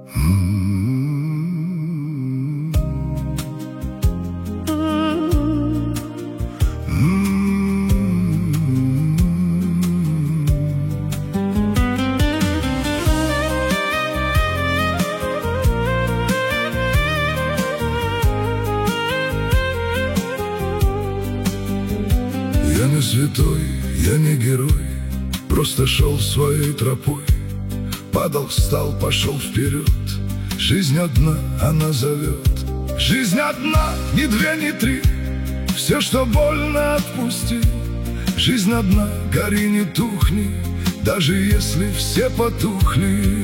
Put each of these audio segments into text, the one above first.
Я не святой, я не герой, просто шел своей тропой. Падал, встал, пошел вперед. Жизнь одна, она зовет. Жизнь одна, ни две, ни три. Все, что больно, отпусти. Жизнь одна, гори, не тухни, даже если все потухли.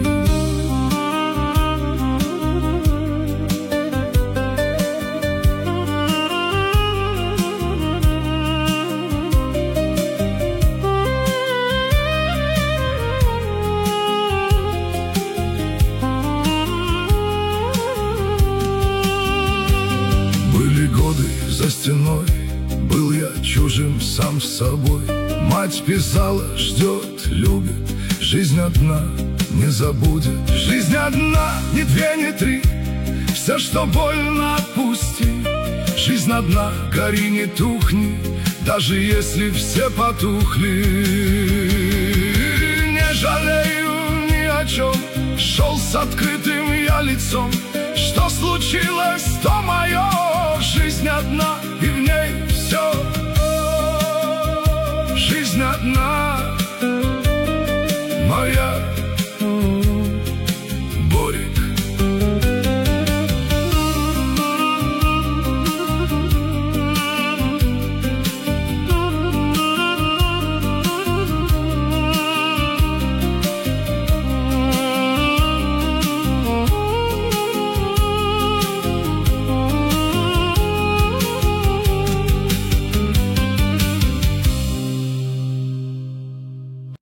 За стеной был я чужим сам с собой. Мать писала, ждет, любит. Жизнь одна, не забудет. Жизнь одна, ни две, ни три. Все, что больно, отпусти. Жизнь одна, гори, не тухни, даже если все потухли. Не жалею ни о чем, шел с открытым я лицом. Что случилось, то мое. Жизнь одна,